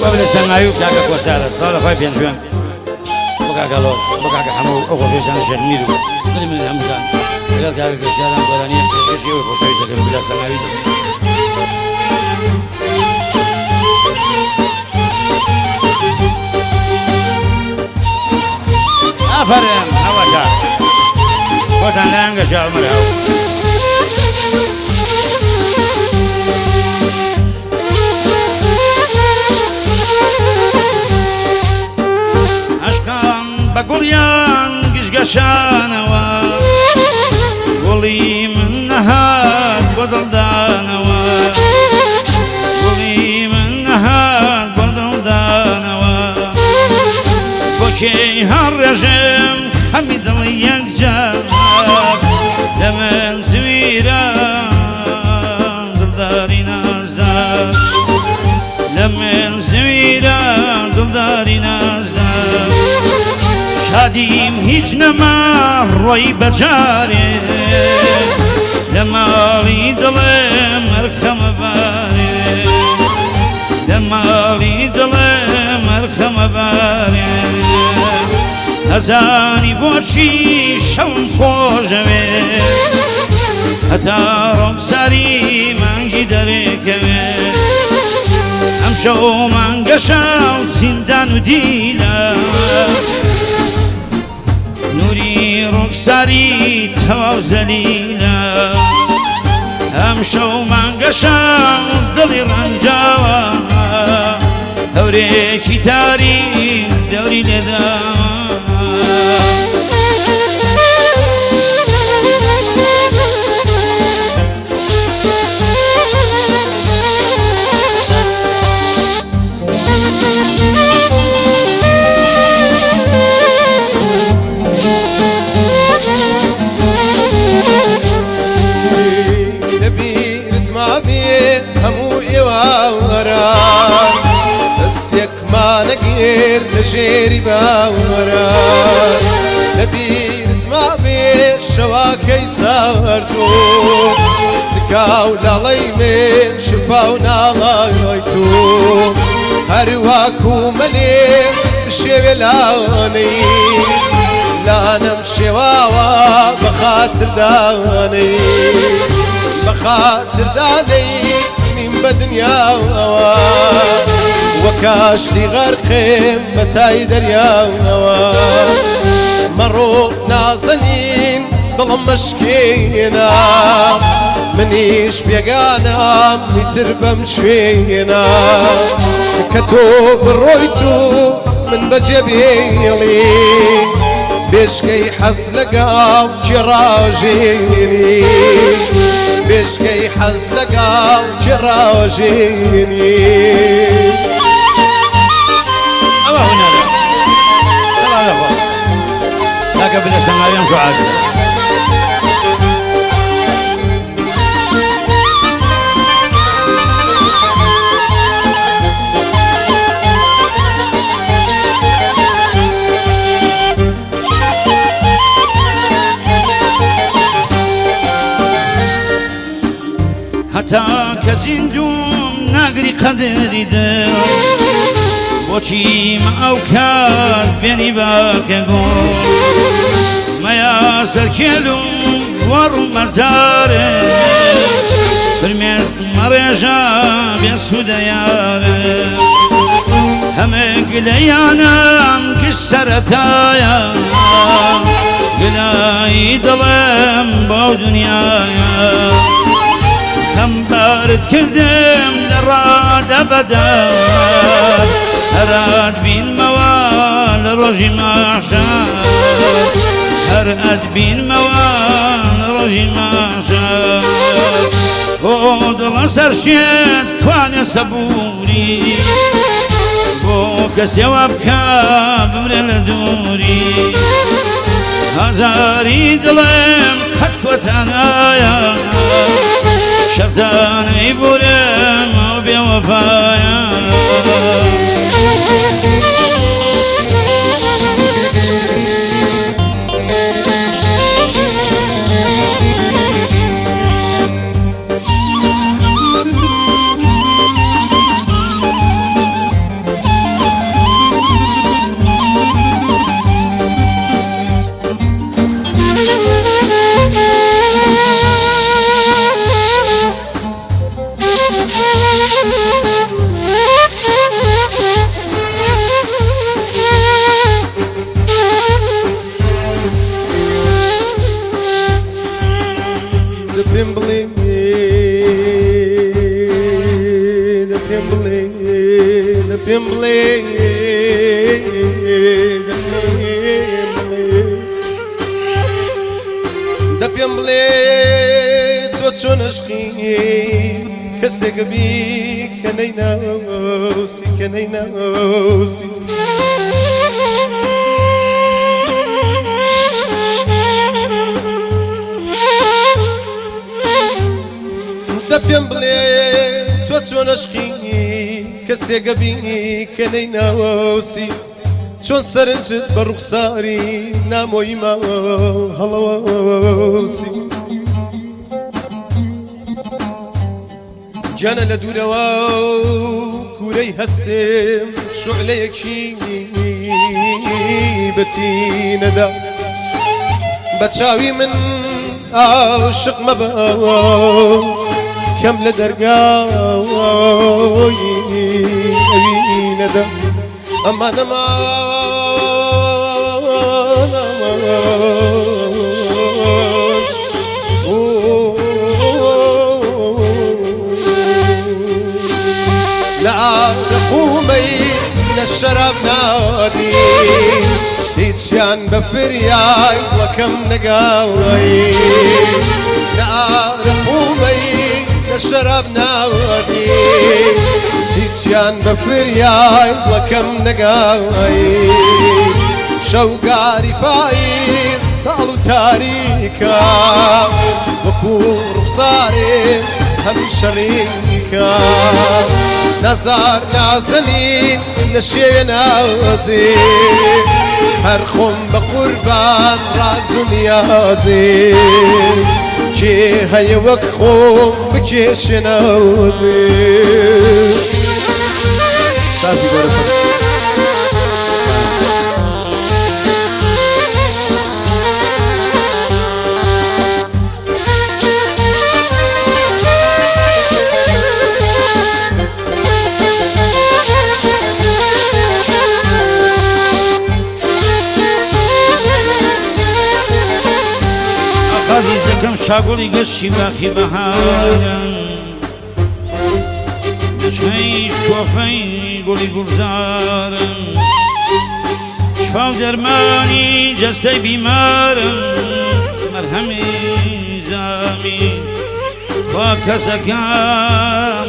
وابن السمايو كاكا كوسالة صالة خوي بين جوان بكاكا لوش بكاكا حمو أخو شوي سنة شرميرو كل من الأمكان قال كاكا كوسالة قرانية كشيشي وخو شوي سكن بلا سمايو أفرم هواكا وطن لانقش يا عمر هاو عشقان بقريان قشقشانوا قولي من نهاد بدل دانوا قولي من نهاد بدل دانوا بوشي هالرجم حمد الله يكجاب لمن زويرا دلداري نازدار لمن زويرا دلداري نازدار شاديم هیچ نما روی بجاره لمالی دلم مرخم باره لمالی دلم مرخم باره هزانی بوچی شون خوشوه هتا روم سری منگی داره کمه همشو منگشم سندن و دیلم نوری رخساری تواو زلیلا همشو منگشم دلی رنجاوا هوری تاری دوری لدام نجيري باورا نبيت ما بيش شواكي سارتو تكاو لالي من شفاونا لايتو هرواكو مني بشيولاني لا نمشي واوا بخاطر داني بخاطر داني نيم بدنيا وكاشتي غرقم بتاي دريا مرو نازنين ظلم مشكينا منيش بيقانا متر بمشينا كتوب رويتو من بجبيلي بيشكي حزلقا جراجيني بيشكي حزلقا جراجيني قبل سنوات شعاع حتى كزندوم نقري قدري ده بوچی ما اوکات بینی باقیگون ما یا سرکلون ور مزاره فرمیز مرجع بیسود یاره همه گلیانم گسترتایا گلای دلم با دنیایا هم بارد کردم لراد بدر هراد بين موال روجي محشر هراد بين موال روجي محشر ودل سرشيت كواني صبوري بوكس يوابكا بمرل دوري هزاري دلم خد كوتانايا شفتاني بورم وبيوفايا پێم بڵێ لە پێم بڵێ دە پێم بڵێ تۆ چۆن عشقی کەسێکە بی کە نەیناوسی کە نەیناوسی دە پێم بڵێ تۆ چۆن عشقی کەسێکە بی کە نەیناوسی چۆن سەرنجت بە ڕوخساری نامۆی ماوە هەڵەوەسی جانە لە دوورەوە کوورەی هەستم شعلەیەکی بەتینەدا بە چاوی من عاشق مەبە کەم لە دەرگاوی ئەوینەدا ئەمان الشراب نادي هيتشان بفرياي وكم نقاوي نار قومي الشراب نادي هيتشان بفرياي وكم نقاوي شوقاري فايز طالو تاريكا وكور صاري هم شريكا نزار نازنين نشي نازي هرخم بقربان رازو نيازي كي هاي وكخم بكيش نازي سازي قرصة عزیزەکەم شاگوڵی گەشتی باخی بەهارن گەشەیش کۆفەی گوڵی گوڵزارن شفا و دەرمانی جەستەی بیمارن مەرهەمی زامی خوا کەسەکەم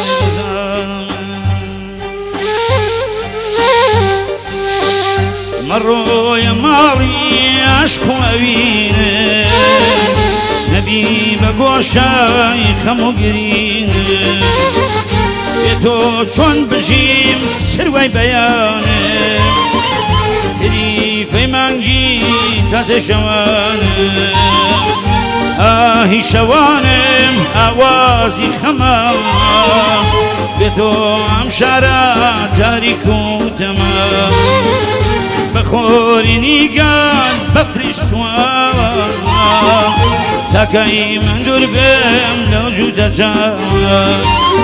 مەڕۆیە ماڵی عەشق و ئەوینە نەبی بە گۆشای خەم و گرینە بێ تۆ چۆن بژیم سروای بەیانە تریفەی مانگی تازە شەوانە ئاهی شەوانم ئاوازی خەمە بێ تۆ ئەم شارە تاریک و تەمە بخوري نيقان بفرش توان تاكاي من دور بهم لوجود جان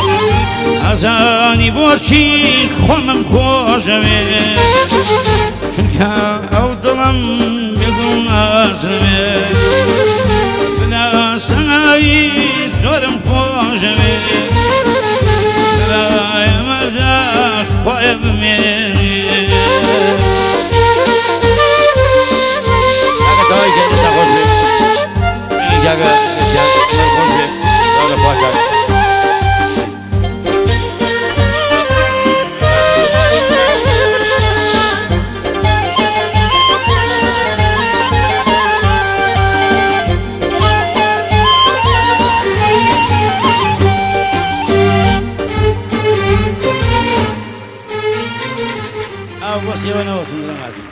عزاني بوشي خومم خوشوي چونكا او دلم بگم ازمي بلا سناي زورم خوشوي بلا مردا خواه بميني Dawaj, kiedy zachodzi. I jaga się na głowie, ale płakać. A właśnie ona osądzona.